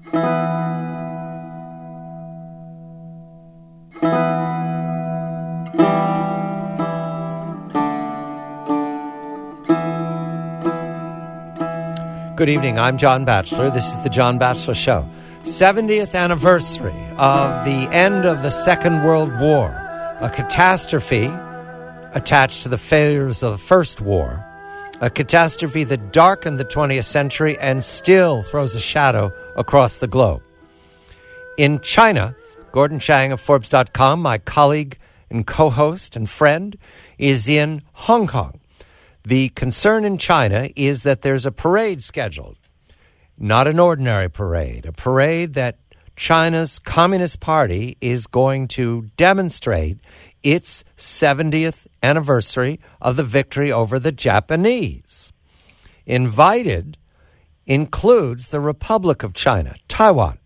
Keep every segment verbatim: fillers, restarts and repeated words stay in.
Good evening, I'm John Batchelor. This is the John Batchelor Show. seventieth anniversary of the end of the Second World War, a catastrophe attached to the failures of the First War, a catastrophe that darkened the twentieth century and still throws a shadow across the globe. In China, Gordon Chang of Forbes dot com, my colleague and co-host and friend, is in Hong Kong. The concern in China is that there's a parade scheduled, not an ordinary parade, a parade that China's Communist Party is going to demonstrate its seventieth anniversary of the victory over the Japanese. Invited includes the Republic of China, Taiwan.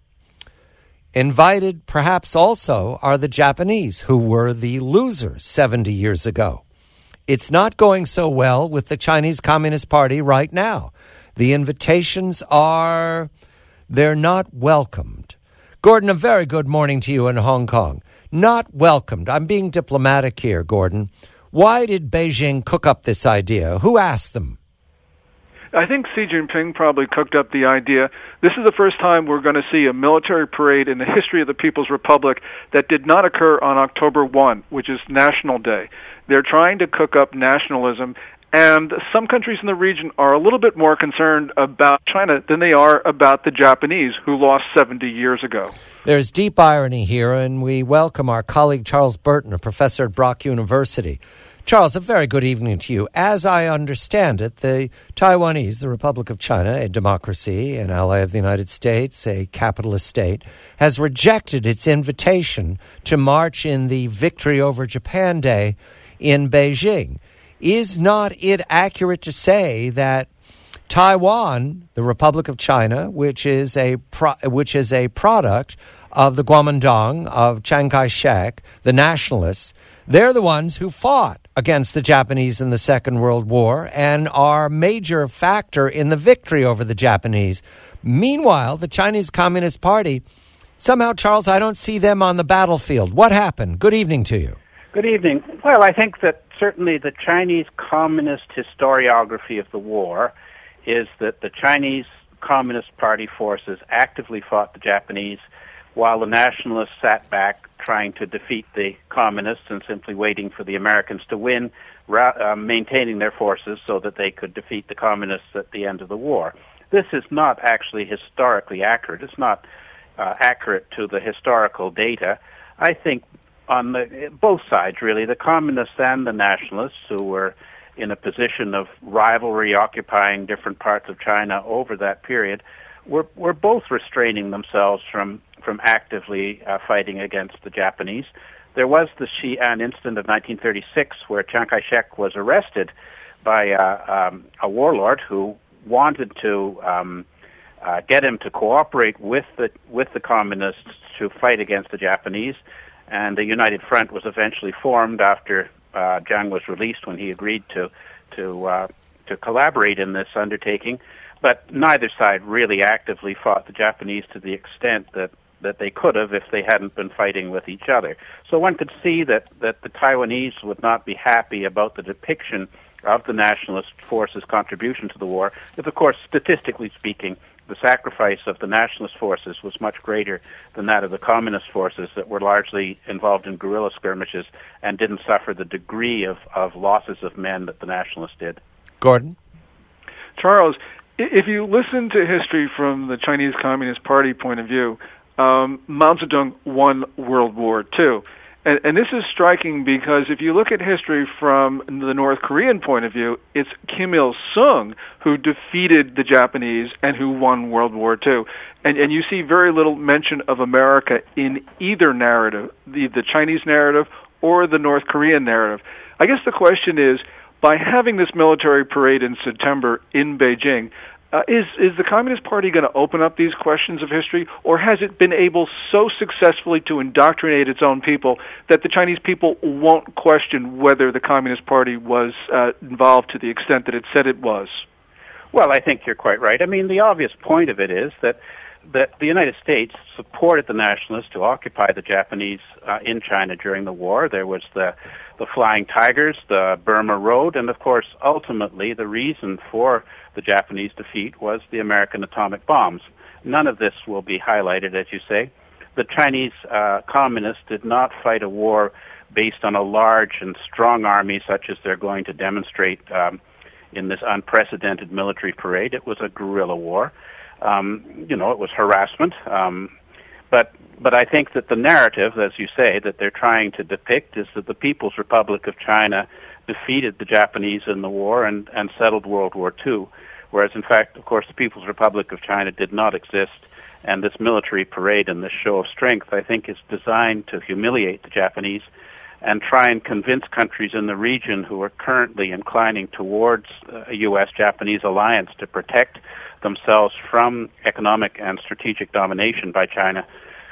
Invited perhaps also are the Japanese, who were the losers seventy years ago. It's not going so well with the Chinese Communist Party right now. The invitations are, they're not welcomed. Gordon, a very good morning to you in Hong Kong. Not welcomed. I'm being diplomatic here, Gordon. Why did Beijing cook up this idea? Who asked them? I think Xi Jinping probably cooked up the idea. This is the first time we're going to see a military parade in the history of the People's Republic that did not occur on October first, which is National Day. They're trying to cook up nationalism, and some countries in the region are a little bit more concerned about China than they are about the Japanese, who lost seventy years ago. There's deep irony here, and we welcome our colleague Charles Burton, a professor at Brock University. Charles, a very good evening to you. As I understand it, the Taiwanese, the Republic of China, a democracy, an ally of the United States, a capitalist state, has rejected its invitation to march in the Victory over Japan Day in Beijing. Is not it accurate to say that Taiwan, the Republic of China, which is a pro- which is a product of the Kuomintang, of Chiang Kai-shek, the nationalists, they're the ones who fought against the Japanese in the Second World War and are a major factor in the victory over the Japanese. Meanwhile, the Chinese Communist Party, somehow, Charles, I don't see them on the battlefield. What happened? Good evening to you. Good evening. Well, I think that certainly the Chinese Communist historiography of the war is that the Chinese Communist Party forces actively fought the Japanese while the nationalists sat back trying to defeat the communists and simply waiting for the Americans to win, ra- uh, maintaining their forces so that they could defeat the communists at the end of the war. This is not actually historically accurate. It's not uh, accurate to the historical data. I think on the, both sides, really, the communists and the nationalists, who were in a position of rivalry occupying different parts of China over that period, were, were both restraining themselves from from actively uh, fighting against the Japanese. There was the Xi'an incident of nineteen thirty-six where Chiang Kai-shek was arrested by uh, um, a warlord who wanted to um, uh, get him to cooperate with the with the communists to fight against the Japanese, and the United Front was eventually formed after uh, Jiang was released, when he agreed to to uh, to collaborate in this undertaking. But neither side really actively fought the Japanese to the extent that that they could have if they hadn't been fighting with each other. So one could see that, that the Taiwanese would not be happy about the depiction of the nationalist forces' contribution to the war, if, of course, statistically speaking, the sacrifice of the nationalist forces was much greater than that of the communist forces that were largely involved in guerrilla skirmishes and didn't suffer the degree of, of losses of men that the nationalists did. Gordon? Charles, if you listen to history from the Chinese Communist Party point of view, Um, Mao Zedong won World War Two. And, and this is striking because if you look at history from the North Korean point of view, it's Kim Il-sung who defeated the Japanese and who won World War Two. And, and you see very little mention of America in either narrative, the, the Chinese narrative or the North Korean narrative. I guess the question is, by having this military parade in September in Beijing, Uh, is is the Communist Party going to open up these questions of history, or has it been able so successfully to indoctrinate its own people that the Chinese people won't question whether the Communist Party was uh, involved to the extent that it said it was? Well, I think you're quite right. I mean, the obvious point of it is that that the United States supported the nationalists to occupy the Japanese uh, in China during the war. There was the, the Flying Tigers, the Burma Road, and of course, ultimately, the reason for the Japanese defeat was the American atomic bombs. None of this will be highlighted, as you say. The Chinese uh, communists did not fight a war based on a large and strong army such as they're going to demonstrate um, in this unprecedented military parade. It was a guerrilla war. Um, you know, it was harassment. Um, but but I think that the narrative, as you say, that they're trying to depict is that the People's Republic of China defeated the Japanese in the war and, and settled World War Two, whereas, in fact, of course, the People's Republic of China did not exist, and this military parade and this show of strength, I think, is designed to humiliate the Japanese and try and convince countries in the region who are currently inclining towards a U S Japanese alliance to protect themselves from economic and strategic domination by China,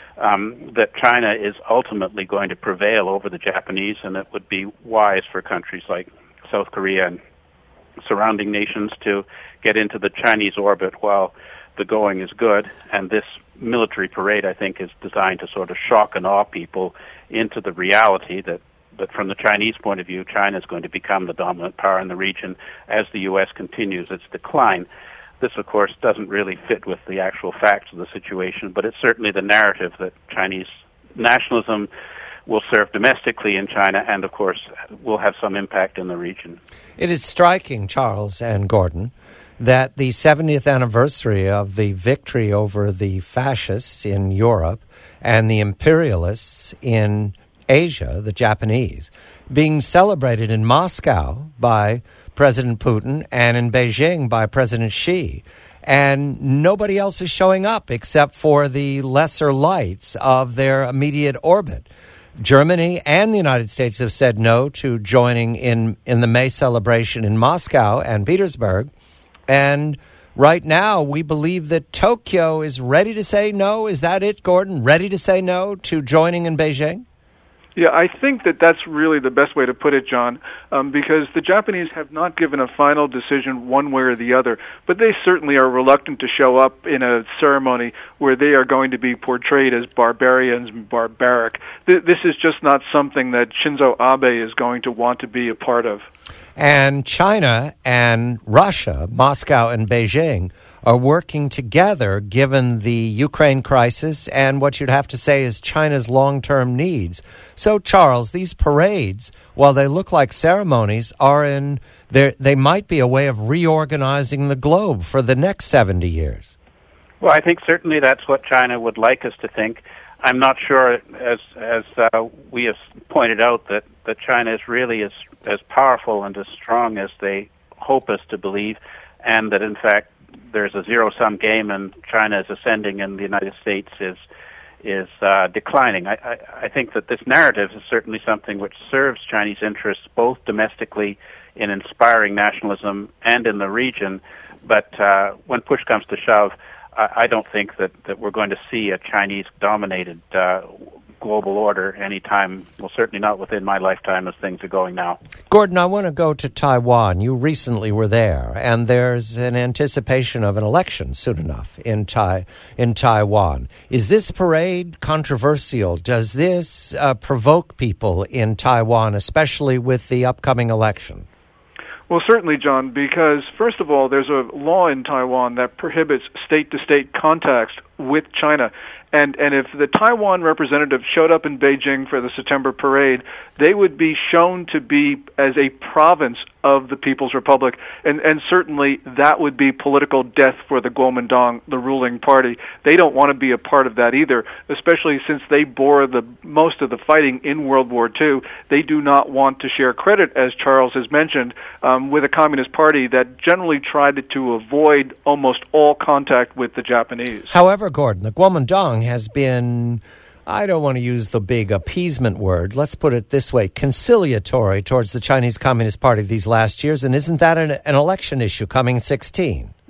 um, that China is ultimately going to prevail over the Japanese, and it would be wise for countries like South Korea and surrounding nations to get into the Chinese orbit while the going is good. And this military parade, I think, is designed to sort of shock and awe people into the reality that, that from the Chinese point of view, China is going to become the dominant power in the region as the U S continues its decline. This, of course, doesn't really fit with the actual facts of the situation, but it's certainly the narrative that Chinese nationalism will serve domestically in China and, of course, will have some impact in the region. It is striking, Charles and Gordon, that the seventieth anniversary of the victory over the fascists in Europe and the imperialists in Asia, the Japanese, being celebrated in Moscow by President Putin and in Beijing by President Xi. And nobody else is showing up except for the lesser lights of their immediate orbit. Germany and the United States have said no to joining in, in the May celebration in Moscow and Petersburg. And right now, we believe that Tokyo is ready to say no. Is that it, Gordon? Ready to say no to joining in Beijing? Yeah, I think that that's really the best way to put it, John, um, because the Japanese have not given a final decision one way or the other, but they certainly are reluctant to show up in a ceremony where they are going to be portrayed as barbarians and barbaric. Th- this is just not something that Shinzo Abe is going to want to be a part of. And China and Russia, Moscow and Beijing, are working together given the Ukraine crisis and what you'd have to say is China's long-term needs. So, Charles, these parades, while they look like ceremonies, are in they might be a way of reorganizing the globe for the next seventy years. Well, I think certainly that's what China would like us to think. I'm not sure, as as uh, we have pointed out, that, that China is really as as powerful and as strong as they hope us to believe, and that, in fact, there's a zero-sum game and China is ascending and the United States is is uh, declining. I, I, I think that this narrative is certainly something which serves Chinese interests both domestically in inspiring nationalism and in the region, but uh, when push comes to shove, I, I don't think that, that we're going to see a Chinese-dominated uh, global order anytime, well, certainly not within my lifetime as things are going now. Gordon, I want to go to Taiwan. You recently were there, and there's an anticipation of an election soon enough in Tai in Taiwan. Is this parade controversial? Does this uh, provoke people in Taiwan, especially with the upcoming election? Well, certainly, John, because, first of all, there's a law in Taiwan that prohibits state-to-state contacts with China. And and if the Taiwan representative showed up in Beijing for the September parade, they would be shown to be as a province of the People's Republic, and, and certainly that would be political death for the Kuomintang, the ruling party. They don't want to be a part of that either, especially since they bore the most of the fighting in World War Two. They do not want to share credit, as Charles has mentioned, um, with a Communist Party that generally tried to avoid almost all contact with the Japanese. However, Gordon, the Kuomintang has been, I don't want to use the big appeasement word, let's put it this way, conciliatory towards the Chinese Communist Party these last years, and isn't that an, an election issue coming sixteen?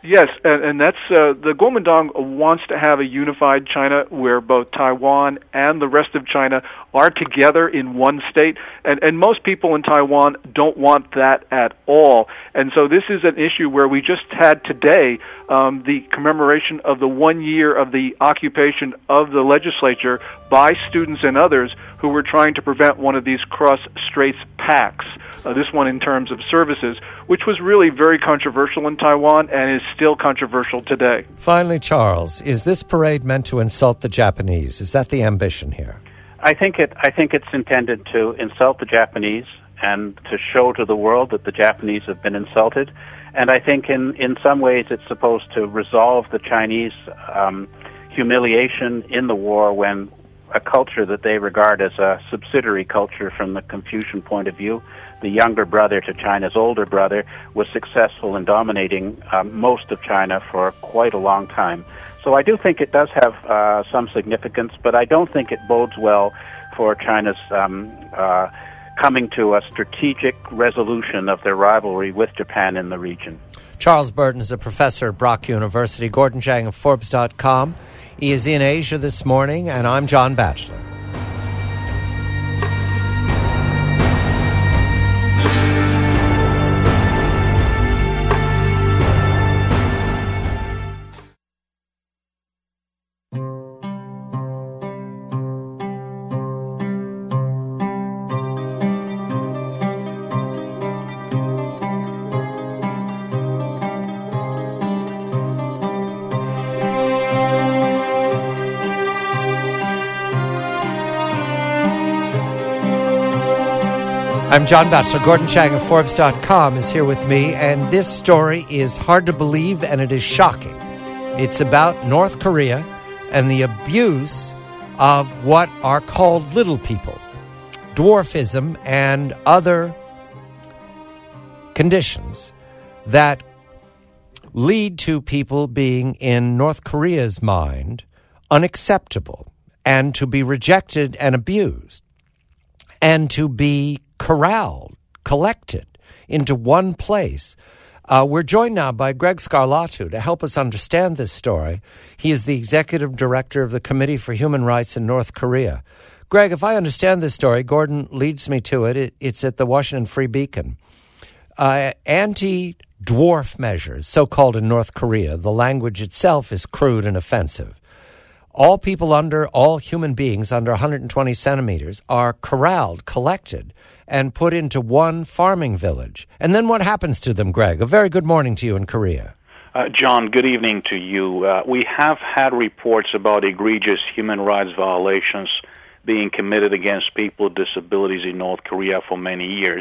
Yes, and, and that's uh, the Kuomintang wants to have a unified China where both Taiwan and the rest of China are together in one state, and, and most people in Taiwan don't want that at all. And so this is an issue where we just had today um, the commemoration of the one year of the occupation of the legislature by students and others who were trying to prevent one of these cross-straits pacts, uh, this one in terms of services, which was really very controversial in Taiwan and is still controversial today. Finally, Charles, is this parade meant to insult the Japanese? Is that the ambition here? I think it. I think it's intended to insult the Japanese and to show to the world that the Japanese have been insulted. And I think in, in some ways it's supposed to resolve the Chinese um, humiliation in the war when a culture that they regard as a subsidiary culture from the Confucian point of view, the younger brother to China's older brother, was successful in dominating um, most of China for quite a long time. So I do think it does have uh, some significance, but I don't think it bodes well for China's um, uh, coming to a strategic resolution of their rivalry with Japan in the region. Charles Burton is a professor at Brock University. Gordon Chang of Forbes dot com. He is in Asia this morning, and I'm John Batchelor. I'm John Batchelor. Gordon Chang of Forbes dot com is here with me, and this story is hard to believe and it is shocking. It's about North Korea and the abuse of what are called little people, dwarfism, and other conditions that lead to people being, in North Korea's mind, unacceptable and to be rejected and abused and to be corralled, collected into one place. Uh, we're joined now by Greg Scarlatu to help us understand this story. He is the executive director of the Committee for Human Rights in North Korea. Greg, if I understand this story, Gordon leads me to it. it it's at the Washington Free Beacon. Uh, anti-dwarf measures, so-called in North Korea. The language itself is crude and offensive. All people under, all human beings under one hundred twenty centimeters are corralled, collected, and put into one farming village. And then what happens to them, Greg? A very good morning to you in Korea. Uh, John, good evening to you. Uh, we have had reports about egregious human rights violations being committed against people with disabilities in North Korea for many years.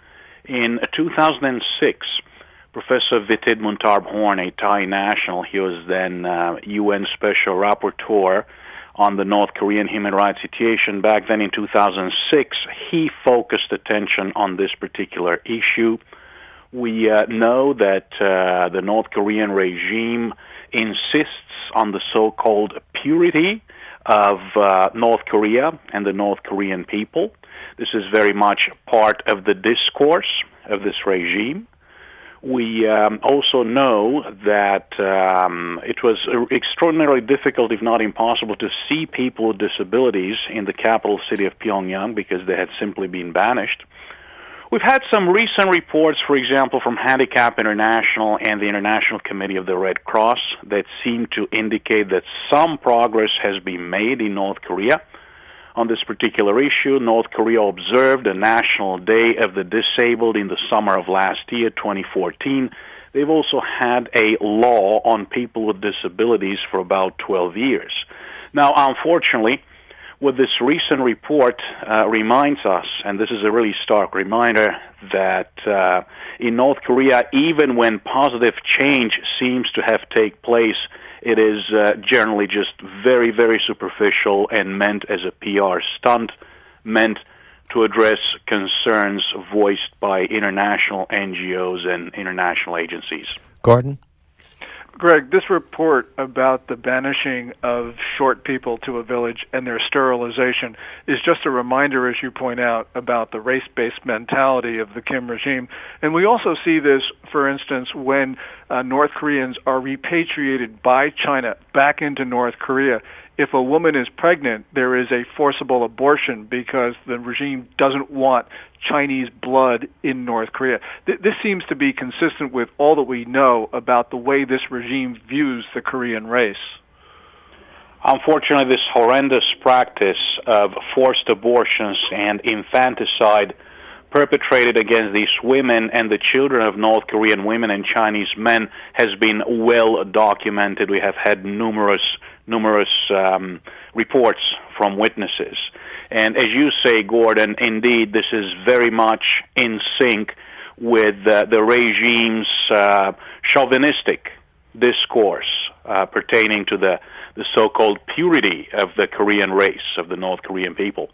In two thousand six, Professor Vitit Muntarbhorn, a Thai national, he was then uh, U N Special Rapporteur on the North Korean human rights situation. Back then in two thousand six, he focused attention on this particular issue. We uh, know that uh, the North Korean regime insists on the so-called purity of uh, North Korea and the North Korean people. This is very much part of the discourse of this regime. We um, also know that um, it was extraordinarily difficult, if not impossible, to see people with disabilities in the capital city of Pyongyang because they had simply been banished. We've had some recent reports, for example, from Handicap International and the International Committee of the Red Cross that seem to indicate that some progress has been made in North Korea. On this particular issue, North Korea observed a National Day of the Disabled in the summer of last year, twenty fourteen. They've also had a law on people with disabilities for about twelve years. Now, unfortunately, what this recent report uh, reminds us, and this is a really stark reminder, that uh, in North Korea, even when positive change seems to have taken place, it is uh, generally just very, very superficial and meant as a P R stunt, meant to address concerns voiced by international N G Os and international agencies. Gordon? Greg, this report about the banishing of short people to a village and their sterilization is just a reminder, as you point out, about the race-based mentality of the Kim regime. And we also see this, for instance, when uh, North Koreans are repatriated by China back into North Korea. If a woman is pregnant, there is a forcible abortion because the regime doesn't want Chinese blood in North Korea. Th- this seems to be consistent with all that we know about the way this regime views the Korean race. Unfortunately, this horrendous practice of forced abortions and infanticide perpetrated against these women and the children of North Korean women and Chinese men has been well documented. We have had numerous numerous um, reports from witnesses. And as you say, Gordon, indeed, this is very much in sync with uh, the regime's uh, chauvinistic discourse uh, pertaining to the, the so-called purity of the Korean race, of the North Korean people.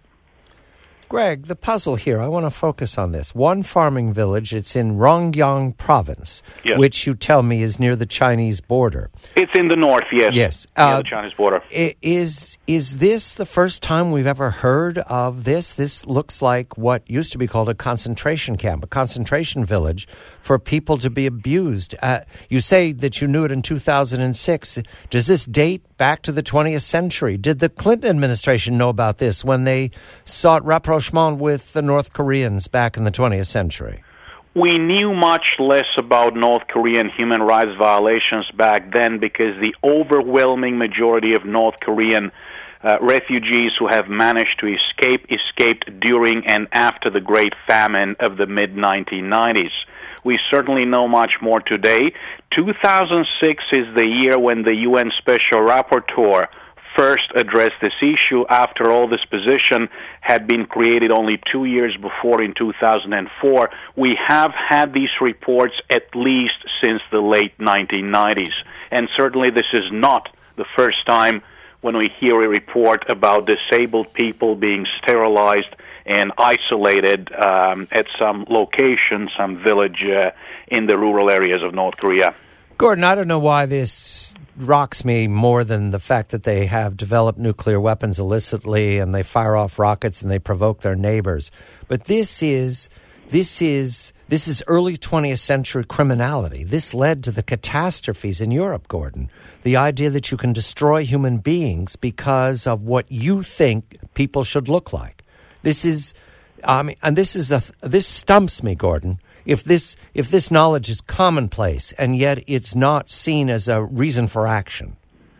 Greg, the puzzle here, I want to focus on this. One farming village, it's in Rongyang province, yes. which you tell me is near the Chinese border. It's in the north, yes. Yes. Near uh, the Chinese border. Is, is this the first time we've ever heard of this? This looks like what used to be called a concentration camp, a concentration village for people to be abused. Uh, you say that you knew it in two thousand six. Does this date back to the twentieth century? Did the Clinton administration know about this when they sought rapprochement with the North Koreans back in the twentieth century? We knew much less about North Korean human rights violations back then because the overwhelming majority of North Korean uh, refugees who have managed to escape escaped during and after the Great Famine of the mid nineteen nineties. We certainly know much more today. two thousand six is the year when the U N Special Rapporteur first addressed this issue. After all, this position had been created only two years before in two thousand four. We have had these reports at least since the late nineteen nineties. And certainly this is not the first time when we hear a report about disabled people being sterilized and isolated um, at some location, some village uh, in the rural areas of North Korea. Gordon, I don't know why this rocks me more than the fact that they have developed nuclear weapons illicitly and they fire off rockets and they provoke their neighbors. But this is this is this is early twentieth century criminality. This led to the catastrophes in Europe, Gordon. The idea that you can destroy human beings because of what you think people should look like. This is, I mean, and this is a this stumps me, Gordon. If this if this knowledge is commonplace and yet it's not seen as a reason for action.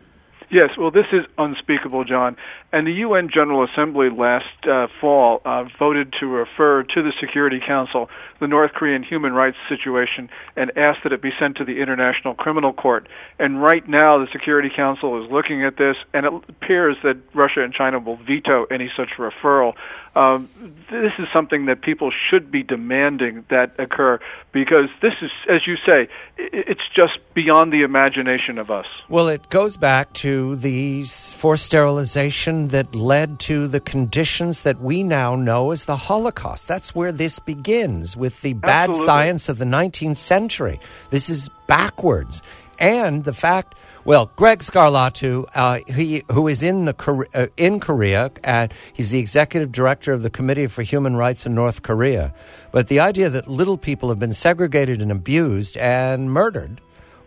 Yes, well, this is unspeakable, John. And the U N General Assembly last uh, fall uh, voted to refer to the Security Council the North Korean human rights situation and asked that it be sent to the International Criminal Court. And right now the Security Council is looking at this, and it appears that Russia and China will veto any such referral. Um, this is something that people should be demanding that occur because this is, as you say, it's just beyond the imagination of us. Well, it goes back to the forced sterilization that led to the conditions that we now know as the Holocaust. That's where this begins, with the bad Absolutely. science of the nineteenth century. This is backwards. And the fact, well, Greg Scarlatu, uh, he, who is in the uh, in Korea, uh, he's the executive director of the Committee for Human Rights in North Korea. But the idea that little people have been segregated and abused and murdered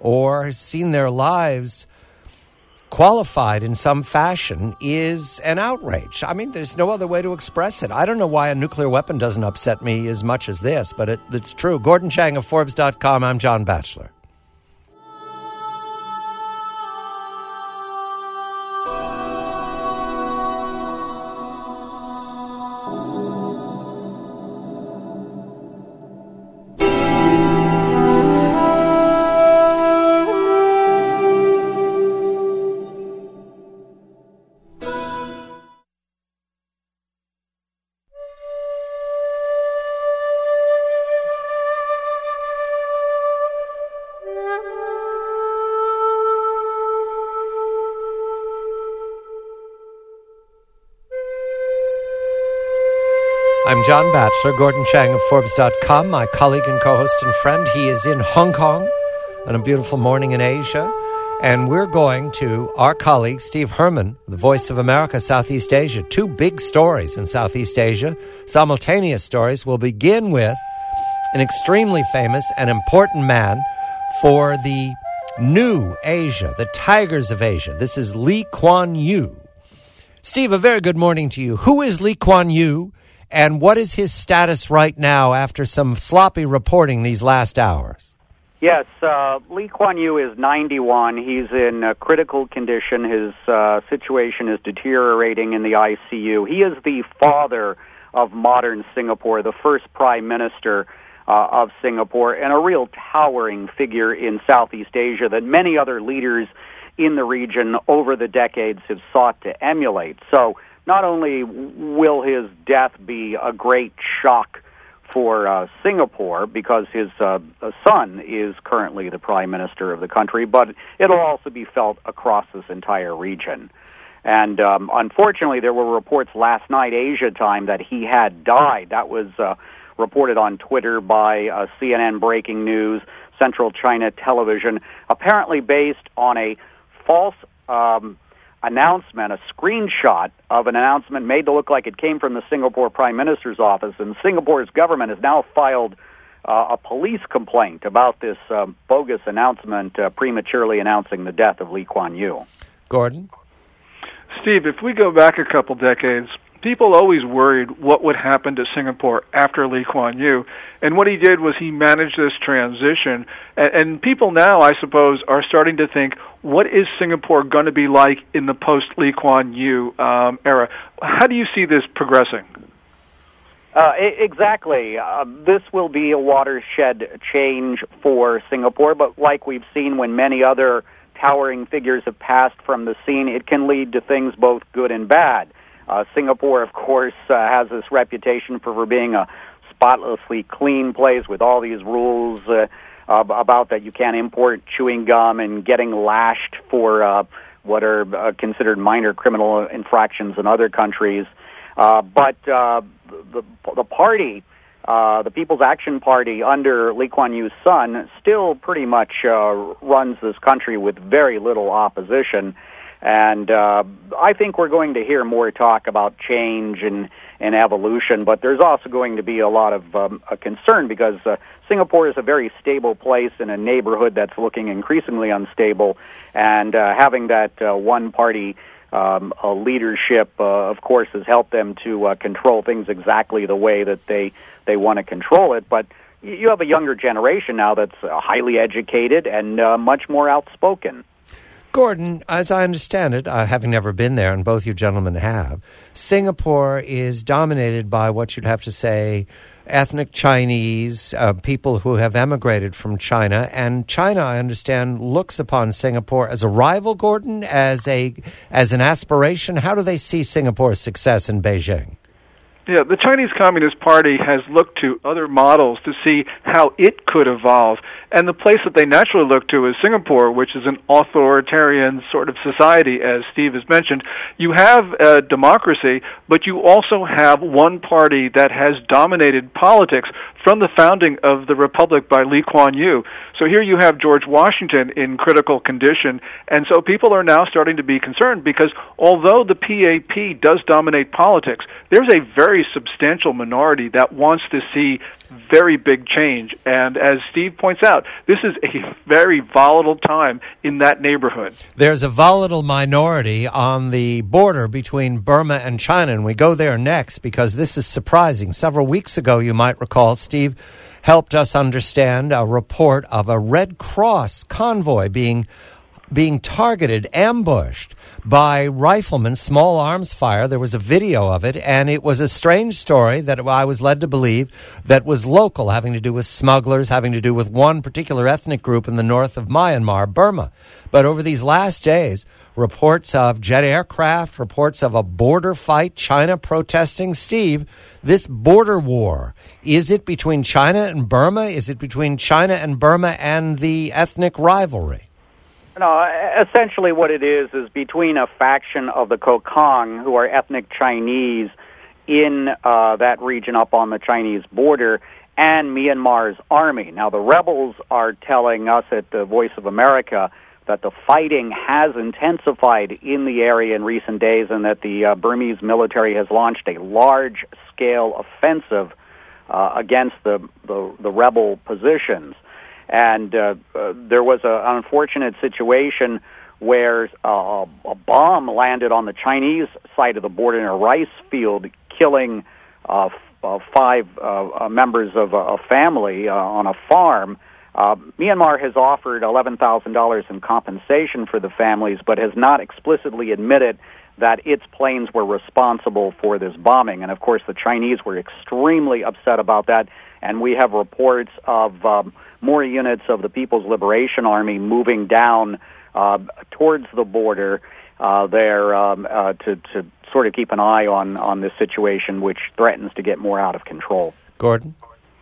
or seen their lives qualified in some fashion is an outrage. I mean, there's no other way to express it. I don't know why a nuclear weapon doesn't upset me as much as this, but it, it's true. Gordon Chang of Forbes dot com. I'm John Batchelor. I'm John Batchelor, Gordon Chang of Forbes dot com, my colleague and co-host and friend. He is in Hong Kong on a beautiful morning in Asia. And we're going to our colleague, Steve Herman, the Voice of America, Southeast Asia. Two big stories in Southeast Asia, simultaneous stories. We'll begin with an extremely famous and important man for the new Asia, the Tigers of Asia. This is Lee Kuan Yew. Steve, a very good morning to you. Who is Lee Kuan Yew, and what is his status right now after some sloppy reporting these last hours? Yes, uh, Lee Kuan Yew is ninety-one. He's in uh, critical condition. His uh, situation is deteriorating in the I C U. He is the father of modern Singapore, the first prime minister uh, of Singapore, and a real towering figure in Southeast Asia that many other leaders in the region over the decades have sought to emulate. So not only will his death be a great shock for uh, Singapore, because his uh, son is currently the prime minister of the country, but it'll also be felt across this entire region. And um, unfortunately, there were reports last night, Asia time, that he had died. That was uh, reported on Twitter by uh, C N N Breaking News, Central China Television, apparently based on a false um, announcement, a screenshot of an announcement made to look like it came from the Singapore Prime Minister's office, and Singapore's government has now filed uh, a police complaint about this um, bogus announcement uh, prematurely announcing the death of Lee Kuan Yew. Gordon? Steve, if we go back a couple decades, people always worried what would happen to Singapore after Lee Kuan Yew, and what he did was he managed this transition, and, and people now, I suppose, are starting to think, what is Singapore going to be like in the post-Lee Kuan Yew um, era? How do you see this progressing? Uh, exactly. Uh, this will be a watershed change for Singapore, but like we've seen when many other towering figures have passed from the scene, it can lead to things both good and bad. Uh, Singapore, of course, uh, has this reputation for, for being a spotlessly clean place with all these rules uh, uh, about that you can't import chewing gum and getting lashed for uh, what are uh, considered minor criminal infractions in other countries. Uh, but uh, the, the party, uh, the People's Action Party under Lee Kuan Yew's son, still pretty much uh, runs this country with very little opposition. And uh, I think we're going to hear more talk about change and, and evolution, but there's also going to be a lot of um, a concern because uh, Singapore is a very stable place in a neighborhood that's looking increasingly unstable, and uh, having that uh, one-party um, uh, leadership, uh, of course, has helped them to uh, control things exactly the way that they, they want to control it. But you have a younger generation now that's uh, highly educated and uh, much more outspoken. Gordon, as I understand it, uh, having never been there, and both you gentlemen have, Singapore is dominated by what you'd have to say ethnic Chinese, uh, people who have emigrated from China. And China, I understand, looks upon Singapore as a rival, Gordon, as a as an aspiration. How do they see Singapore's success in Beijing? Yeah, the Chinese Communist Party has looked to other models to see how it could evolve. And the place that they naturally look to is Singapore, which is an authoritarian sort of society, as Steve has mentioned. You have a democracy, but you also have one party that has dominated politics from the founding of the Republic by Lee Kuan Yew. So here you have George Washington in critical condition, and so people are now starting to be concerned because although the P A P does dominate politics, there's a very substantial minority that wants to see very big change. And as Steve points out, this is a very volatile time in that neighborhood. There's a volatile minority on the border between Burma and China, and we go there next because this is surprising. Several weeks ago, you might recall, Steve helped us understand a report of a Red Cross convoy being being targeted, ambushed by riflemen, small arms fire. There was a video of it, and it was a strange story that I was led to believe that was local, having to do with smugglers, having to do with one particular ethnic group in the north of Myanmar, Burma. But over these last days, reports of jet aircraft, reports of a border fight, China protesting. Steve, this border war, is it between China and Burma? Is it between China and Burma and the ethnic rivalry? No, essentially what it is is between a faction of the Kokang, who are ethnic Chinese in uh, that region up on the Chinese border, and Myanmar's army. Now, the rebels are telling us at the Voice of America that the fighting has intensified in the area in recent days, and that the uh, Burmese military has launched a large-scale offensive uh, against the, the the rebel positions. And uh, uh, there was a, an unfortunate situation where uh, a bomb landed on the Chinese side of the border in a rice field, killing uh, f- uh, five uh, uh, members of a, a family uh, on a farm. Uh, Myanmar has offered eleven thousand dollars in compensation for the families, but has not explicitly admitted that its planes were responsible for this bombing. And, of course, the Chinese were extremely upset about that, and we have reports of um, more units of the People's Liberation Army moving down uh, towards the border uh, there um, uh, to, to sort of keep an eye on, on this situation, which threatens to get more out of control. Gordon?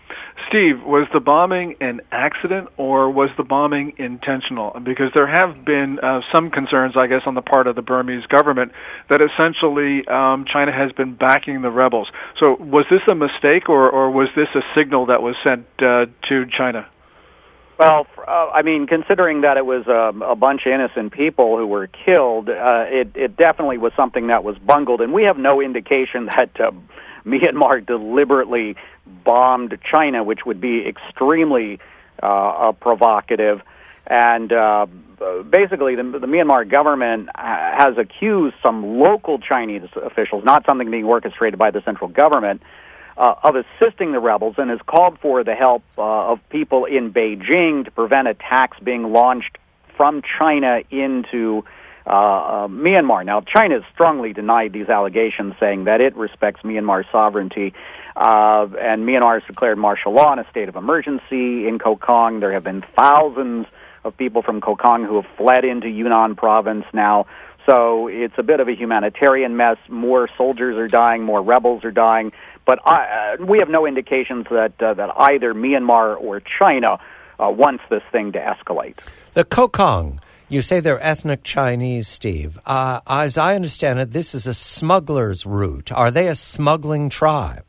Steve, was the bombing an accident or was the bombing intentional? Because there have been uh, some concerns, I guess, on the part of the Burmese government that essentially um, China has been backing the rebels. So was this a mistake or, or was this a signal that was sent uh, to China? Well, uh, I mean, considering that it was a, a bunch of innocent people who were killed, uh, it, it definitely was something that was bungled, and we have no indication that uh, Myanmar deliberately bombed China, which would be extremely uh, uh, provocative. And uh, basically, the, the Myanmar government has accused some local Chinese officials, not something being orchestrated by the central government, uh, of assisting the rebels, and has called for the help uh, of people in Beijing to prevent attacks being launched from China into uh, uh, Myanmar. Now, China has strongly denied these allegations, saying that it respects Myanmar's sovereignty. Uh, and Myanmar has declared martial law and a state of emergency in Kokang. There have been thousands of people from Kokang who have fled into Yunnan province now. So it's a bit of a humanitarian mess. More soldiers are dying, more rebels are dying. But I, uh, we have no indications that uh, that either Myanmar or China uh, wants this thing to escalate. The Kokang, you say they're ethnic Chinese, Steve. Uh, as I understand it, this is a smuggler's route. Are they a smuggling tribe?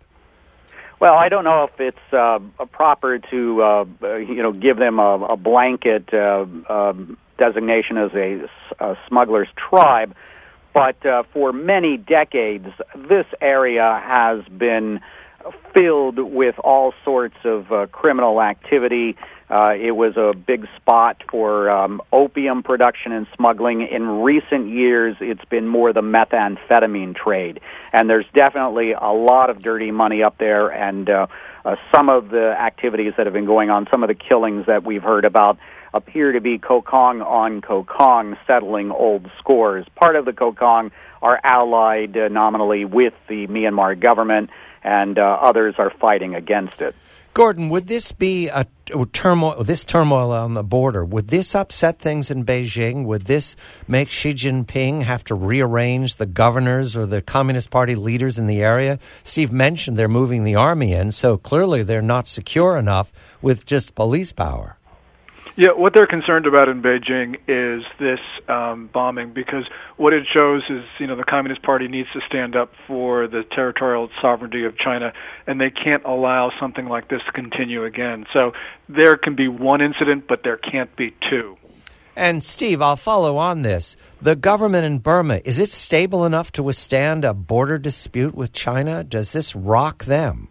Well, I don't know if it's uh, proper to, uh, you know, give them a, a blanket uh, uh, designation as a, a smuggler's tribe, but uh, for many decades, this area has been filled with all sorts of uh, criminal activity. Uh, it was a big spot for um, opium production and smuggling. In recent years, it's been more the methamphetamine trade. And there's definitely a lot of dirty money up there, and uh, uh, some of the activities that have been going on, some of the killings that we've heard about, appear to be Kokang on Kokang settling old scores. Part of the Kokang are allied uh, nominally with the Myanmar government, and uh, others are fighting against it. Gordon, would this be a, a turmoil, this turmoil on the border, would this upset things in Beijing? Would this make Xi Jinping have to rearrange the governors or the Communist Party leaders in the area? Steve mentioned they're moving the army in, so clearly they're not secure enough with just police power. Yeah, what they're concerned about in Beijing is this um, bombing, because what it shows is, you know, the Communist Party needs to stand up for the territorial sovereignty of China, and they can't allow something like this to continue again. So there can be one incident, but there can't be two. And Steve, I'll follow on this. The government in Burma, is it stable enough to withstand a border dispute with China? Does this rock them?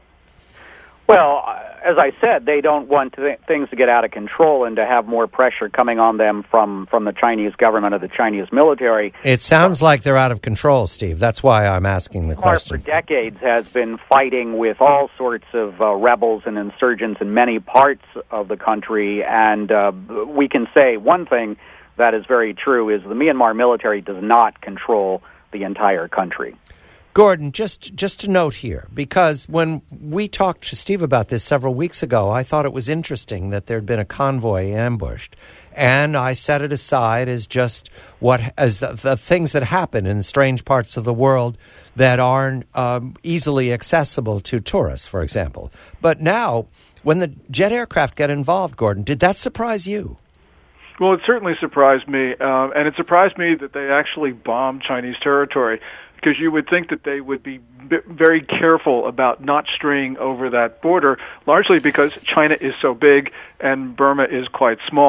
Well, as I said, they don't want th- things to get out of control and to have more pressure coming on them from, from the Chinese government or the Chinese military. It sounds like they're out of control, Steve. That's why I'm asking the question. For decades has been fighting with all sorts of uh, rebels and insurgents in many parts of the country, and uh, we can say one thing that is very true is the Myanmar military does not control the entire country. Gordon, just just a note here, because when we talked to Steve about this several weeks ago, I thought it was interesting that there had been a convoy ambushed, and I set it aside as just what as the, the things that happen in strange parts of the world that aren't um, easily accessible to tourists, for example. But now, when the jet aircraft get involved, Gordon, did that surprise you? Well, it certainly surprised me, uh, and it surprised me that they actually bombed Chinese territory, because you would think that they would be b- very careful about not straying over that border, largely because China is so big and Burma is quite small.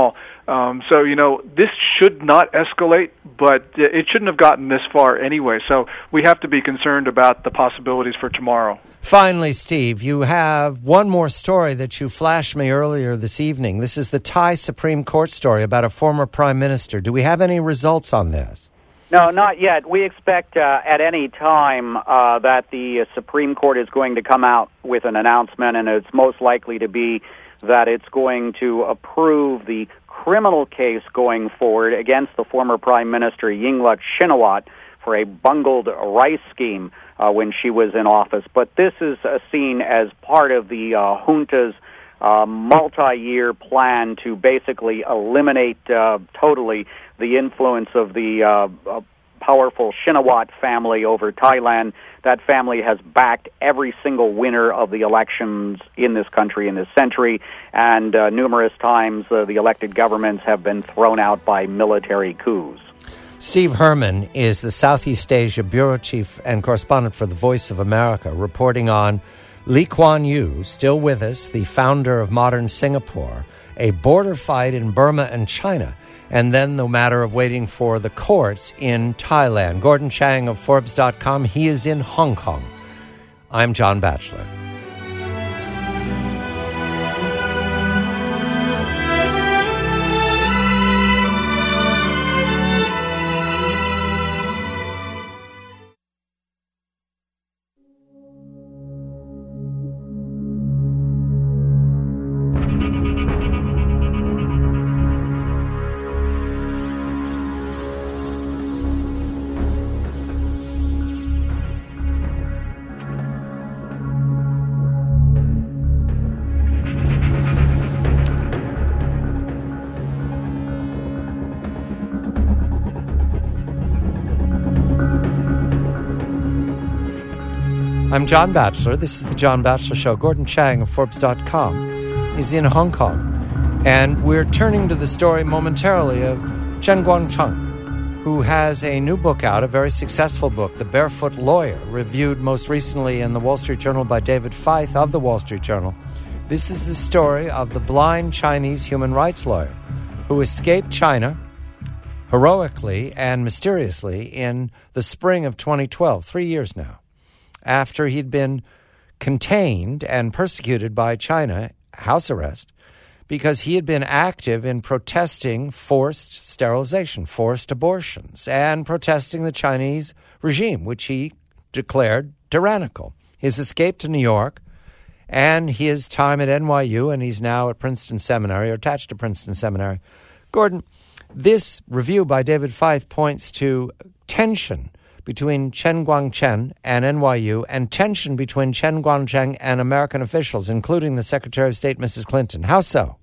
Um, so, you know, this should not escalate, but it shouldn't have gotten this far anyway. So we have to be concerned about the possibilities for tomorrow. Finally, Steve, you have one more story that you flashed me earlier this evening. This is the Thai Supreme Court story about a former prime minister. Do we have any results on this? No, not yet. We expect uh, at any time uh, that the Supreme Court is going to come out with an announcement, and it's most likely to be that it's going to approve the criminal case going forward against the former Prime Minister Yingluck Shinawatra for a bungled rice scheme uh, when she was in office. But this is uh, seen as part of the uh, junta's uh, multi-year plan to basically eliminate uh, totally the influence of the uh, uh, powerful Shinawatra family over Thailand. That family has backed every single winner of the elections in this country in this century, and uh, numerous times uh, the elected governments have been thrown out by military coups. Steve Herman is the Southeast Asia Bureau Chief and Correspondent for the Voice of America, reporting on Lee Kuan Yew, still with us, the founder of modern Singapore, a border fight in Burma and China, and then the matter of waiting for the courts in Thailand. Gordon Chang of Forbes dot com, he is in Hong Kong. I'm John Batchelor. I'm John Batchelor. This is the John Batchelor Show. Gordon Chang of Forbes dot com is in Hong Kong. And we're turning to the story momentarily of Chen Guangcheng, who has a new book out, a very successful book, The Barefoot Lawyer, reviewed most recently in the Wall Street Journal by David Feith of the Wall Street Journal. This is the story of the blind Chinese human rights lawyer who escaped China heroically and mysteriously in the spring of twenty twelve, three years now, after he'd been contained and persecuted by China, house arrest, because he had been active in protesting forced sterilization, forced abortions, and protesting the Chinese regime, which he declared tyrannical. His escape to New York and his time at N Y U, and he's now at Princeton Seminary, or attached to Princeton Seminary. Gordon, this review by David Feith points to tension between Chen Guangcheng and N Y U, and tension between Chen Guangcheng and American officials, including the Secretary of State, Missus Clinton. How so?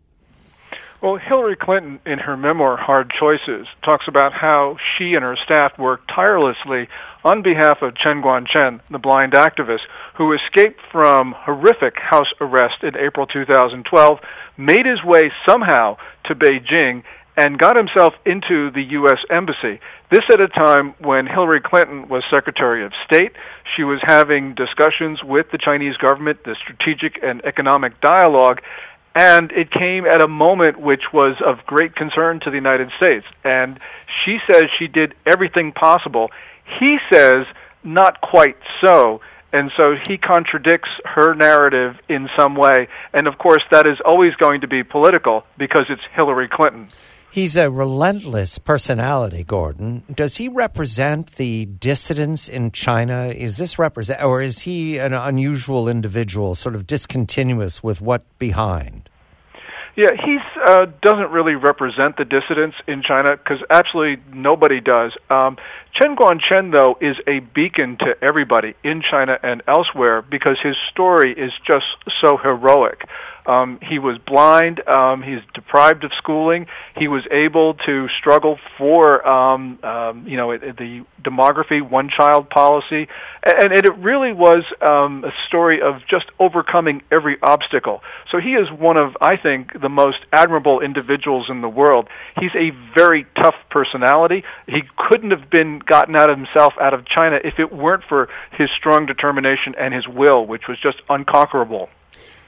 Well, Hillary Clinton, in her memoir, Hard Choices, talks about how she and her staff worked tirelessly on behalf of Chen Guangcheng, the blind activist, who escaped from horrific house arrest in April two thousand twelve, made his way somehow to Beijing, and got himself into the U S Embassy. This at a time when Hillary Clinton was Secretary of State. She was having discussions with the Chinese government, the strategic and economic dialogue, and it came at a moment which was of great concern to the United States. And she says she did everything possible. He says not quite so. And so he contradicts her narrative in some way. And of course, that is always going to be political because it's Hillary Clinton. He's a relentless personality, Gordon. Does he represent the dissidents in China? Is this represent, or is he an unusual individual, sort of discontinuous with what behind? Yeah, he uh, doesn't really represent the dissidents in China because absolutely nobody does. Um, Chen Guangcheng, though, is a beacon to everybody in China and elsewhere because his story is just so heroic. Um, he was blind. Um, he's deprived of schooling. He was able to struggle for, um, um, you know, the demography, one-child policy, and, and it really was um, a story of just overcoming every obstacle. So he is one of, I think, the most admirable individuals in the world. He's a very tough personality. He couldn't have been gotten out of himself out of China if it weren't for his strong determination and his will, which was just unconquerable.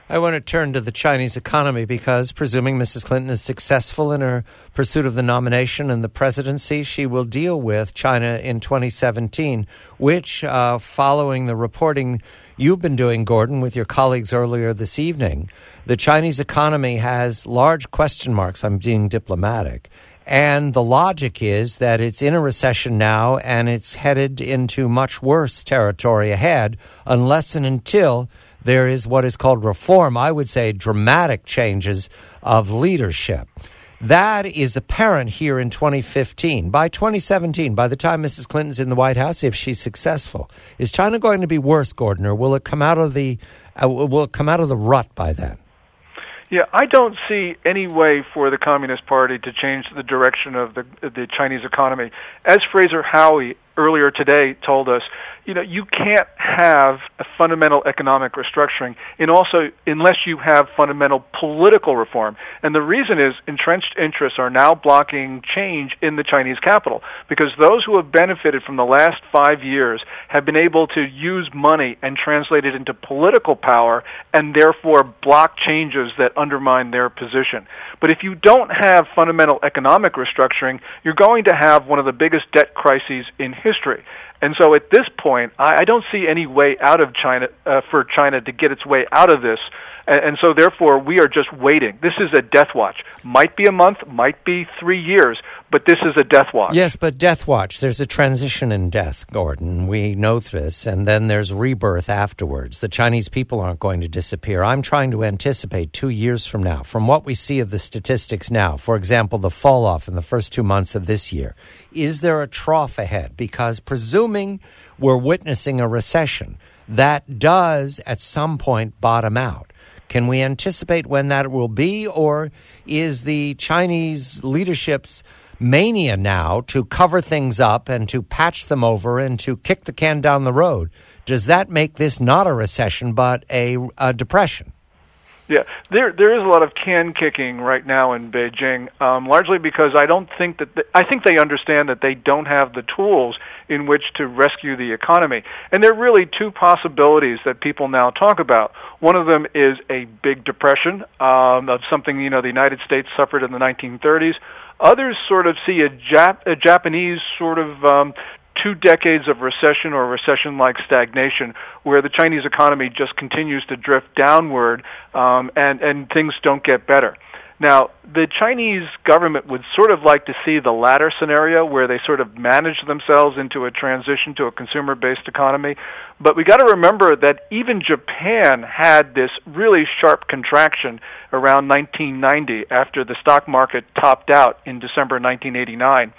I want to turn to the Chinese economy because, presuming Missus Clinton is successful in her pursuit of the nomination and the presidency, she will deal with China in twenty seventeen, which, uh, following the reporting you've been doing, Gordon, with your colleagues earlier this evening, the Chinese economy has large question marks. I'm being diplomatic. And the logic is that it's in a recession now and it's headed into much worse territory ahead unless and until there is what is called reform, I would say dramatic changes of leadership. That is apparent here in twenty fifteen. By twenty seventeen, by the time Missus Clinton's in the White House, if she's successful, is China going to be worse, Gordon, or will it come out of the uh, will it come out of the rut by then? Yeah, I don't see any way for the Communist Party to change the direction of the the Chinese economy. As Fraser Howey earlier today told us, you know, you can't have a fundamental economic restructuring and also unless you have fundamental political reform. And the reason is entrenched interests are now blocking change in the Chinese capital because those who have benefited from the last five years have been able to use money and translate it into political power and therefore block changes that undermine their position. But if you don't have fundamental economic restructuring, you're going to have one of the biggest debt crises in history. And so at this point, I, I don't see any way out of China uh, for China to get its way out of this. And, and so therefore, we are just waiting. This is a death watch. Might be a month, might be three years, but this is a death watch. Yes, but death watch. There's a transition in death, Gordon. We know this, and then there's rebirth afterwards. The Chinese people aren't going to disappear. I'm trying to anticipate two years from now, from what we see of the statistics now, for example, the fall off in the first two months of this year. Is there a trough ahead? Because presuming we're witnessing a recession, that does at some point bottom out. Can we anticipate when that will be, or is the Chinese leadership's mania now to cover things up and to patch them over and to kick the can down the road? Does that make this not a recession but a, a depression? Yeah, there there is a lot of can kicking right now in Beijing, um, largely because I don't think that the, I think they understand that they don't have the tools in which to rescue the economy. And there are really two possibilities that people now talk about. One of them is a big depression um, of something, you know, the United States suffered in the nineteen thirties. Others sort of see a, Jap- a Japanese sort of um, two decades of recession or recession-like stagnation where the Chinese economy just continues to drift downward um, and, and things don't get better. Now, the Chinese government would sort of like to see the latter scenario where they sort of manage themselves into a transition to a consumer-based economy. But we got to remember that even Japan had this really sharp contraction around nineteen ninety after the stock market topped out in December nineteen eighty-nine.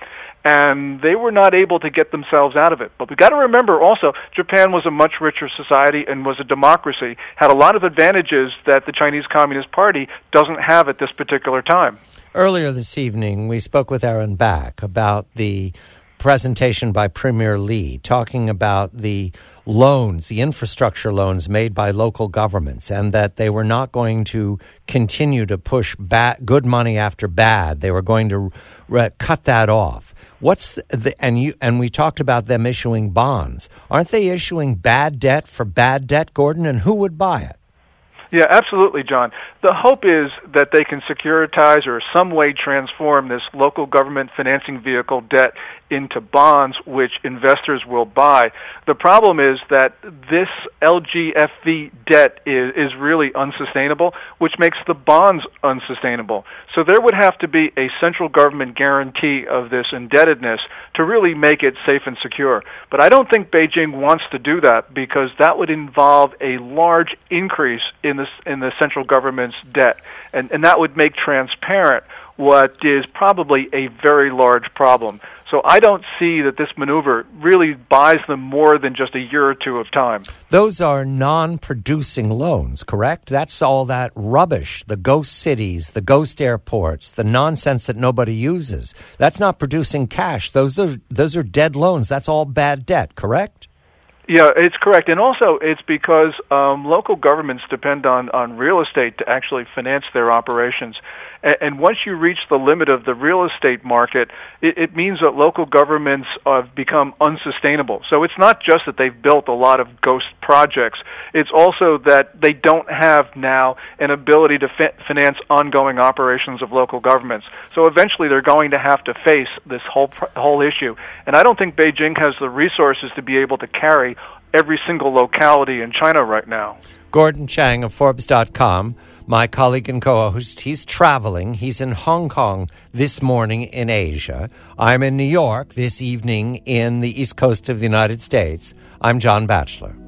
And they were not able to get themselves out of it. But we've got to remember also, Japan was a much richer society and was a democracy, had a lot of advantages that the Chinese Communist Party doesn't have at this particular time. Earlier this evening, we spoke with Aaron Back about the presentation by Premier Lee, talking about the loans, the infrastructure loans made by local governments, and that they were not going to continue to push bad, good money after bad. They were going to re- cut that off. What's the, the, and you and we talked about them issuing bonds. Aren't they issuing bad debt for bad debt, Gordon? And who would buy it? Yeah, absolutely, John. The hope is that they can securitize or some way transform this local government financing vehicle debt into bonds which investors will buy. The problem is that this L G F V debt is, is really unsustainable, which makes the bonds unsustainable. So there would have to be a central government guarantee of this indebtedness to really make it safe and secure. But I don't think Beijing wants to do that because that would involve a large increase in the, in the central government's debt, and, and that would make transparent what is probably a very large problem. So I don't see that this maneuver really buys them more than just a year or two of time. Those are non-producing loans, correct? That's all that rubbish, the ghost cities, the ghost airports, the nonsense that nobody uses. That's not producing cash. Those are those are dead loans. That's all bad debt, correct? Yeah, it's correct. And also it's because um, local governments depend on, on real estate to actually finance their operations. And, and once you reach the limit of the real estate market, it, it means that local governments have become unsustainable. So it's not just that they've built a lot of ghost projects. It's also that they don't have now an ability to fi- finance ongoing operations of local governments. So eventually they're going to have to face this whole whole issue. And I don't think Beijing has the resources to be able to carry every single locality in China right now. Gordon Chang of Forbes dot com, my colleague and co-host, he's traveling. He's in Hong Kong this morning in Asia. I'm in New York this evening in the East Coast of the United States. I'm John Batchelor.